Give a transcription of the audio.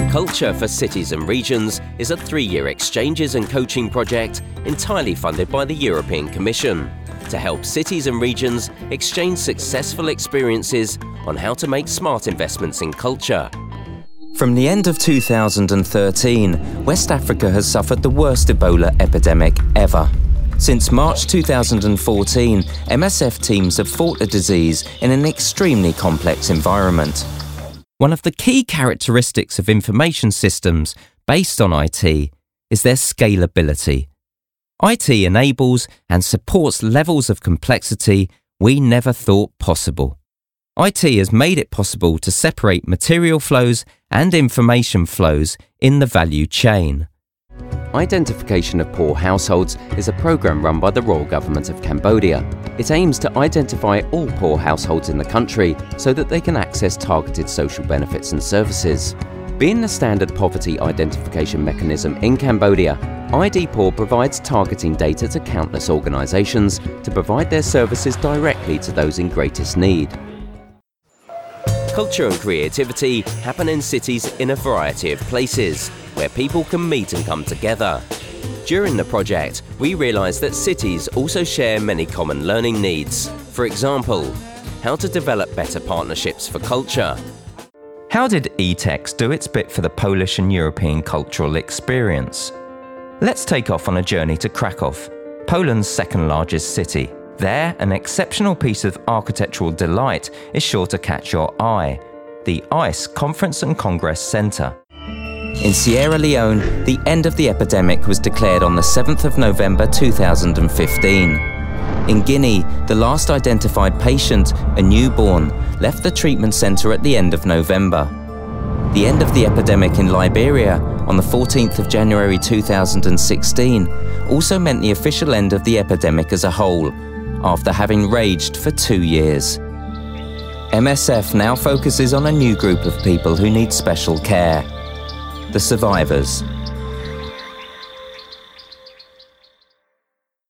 Culture for Cities and Regions is a 3-year exchanges and coaching project entirely funded by the European Commission to help cities and regions exchange successful experiences on how to make smart investments in culture. From the end of 2013, West Africa has suffered the worst Ebola epidemic ever. Since March 2014, MSF teams have fought the disease in an extremely complex environment. One of the key characteristics of information systems based on IT is their scalability. IT enables and supports levels of complexity we never thought possible. IT has made it possible to separate material flows and information flows in the value chain. Identification of Poor Households is a program run by the Royal Government of Cambodia. It aims to identify all poor households in the country so that they can access targeted social benefits and services. Being the standard poverty identification mechanism in Cambodia, ID Poor provides targeting data to countless organisations to provide their services directly to those in greatest need. Culture and creativity happen in cities in a variety of places, where people can meet and come together. During the project, we realised that cities also share many common learning needs. For example, how to develop better partnerships for culture. How did eText do its bit for the Polish and European cultural experience? Let's take off on a journey to Krakow, Poland's second largest city. There, an exceptional piece of architectural delight is sure to catch your eye: the ICE Conference and Congress Centre. In Sierra Leone, the end of the epidemic was declared on the 7th of November 2015. In Guinea, the last identified patient, a newborn, left the treatment centre at the end of November. The end of the epidemic in Liberia, on the 14th of January 2016, also meant the official end of the epidemic as a whole, after having raged for 2 years. MSF now focuses on a new group of people who need special care: the survivors.